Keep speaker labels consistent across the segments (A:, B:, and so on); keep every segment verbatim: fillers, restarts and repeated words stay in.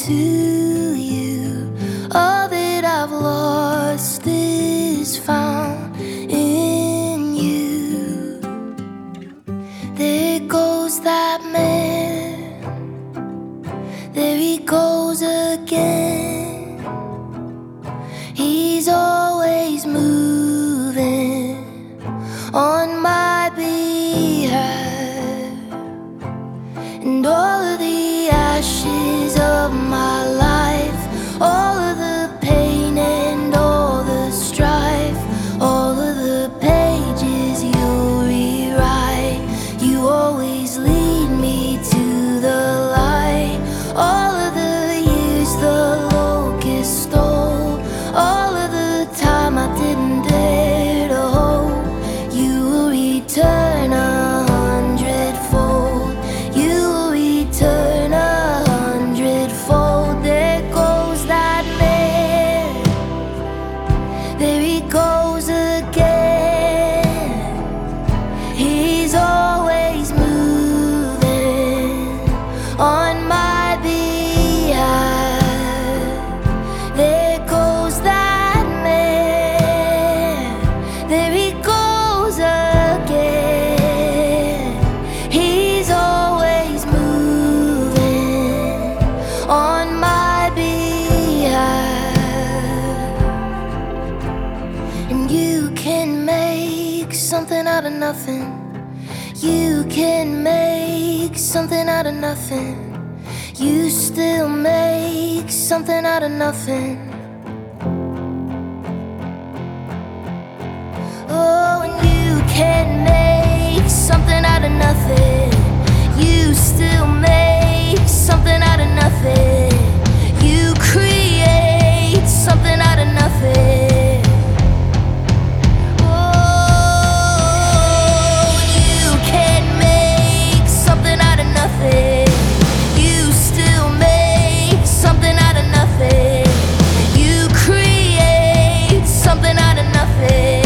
A: to you. All that I've lost is found in you. There goes that man, there he goes again. He's always moving on my behalf. And all of the ashes of my life, all of the pain and all the strife, all of the pages you rewrite, you always lead me to the light. All of the years the locust stole, all of the time I didn't dare to hope, you will return a hundredfold. You will return a hundredfold. There goes that man, there he goes again. He's always moving on my behalf. There goes that man, there he goes again. He's always moving on my behalf. And you can make something out of nothing. You can make something out of nothing. You still make something out of nothing. Oh, and you can make something out of nothing. You still make something out of nothing. You create something out of nothing. Oh, you can make something out of nothing. You still make something out of nothing. You create something out of nothing.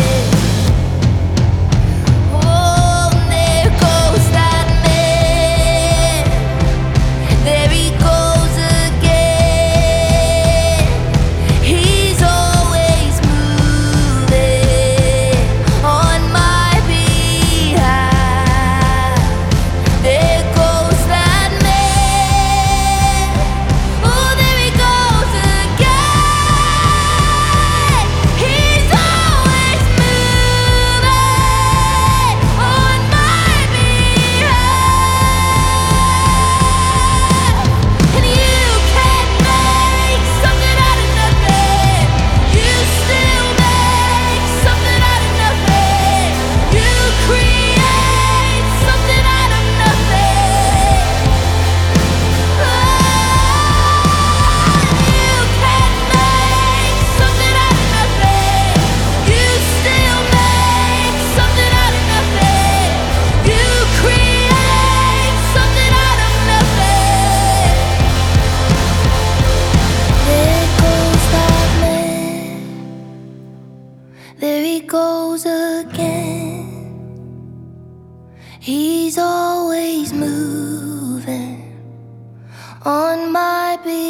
A: Oh, there goes that man, there he goes again. He's always moving on my behalf. There goes that man, oh, there he goes again. He's always moving on my behalf. And you can make something out of nothing. You still make something out of nothing. You create something out of nothing. Oh, you can make something out of nothing. You still make something out of nothing. You create something out of nothing. There goes that man, there he goes again. He's always moving on my behalf.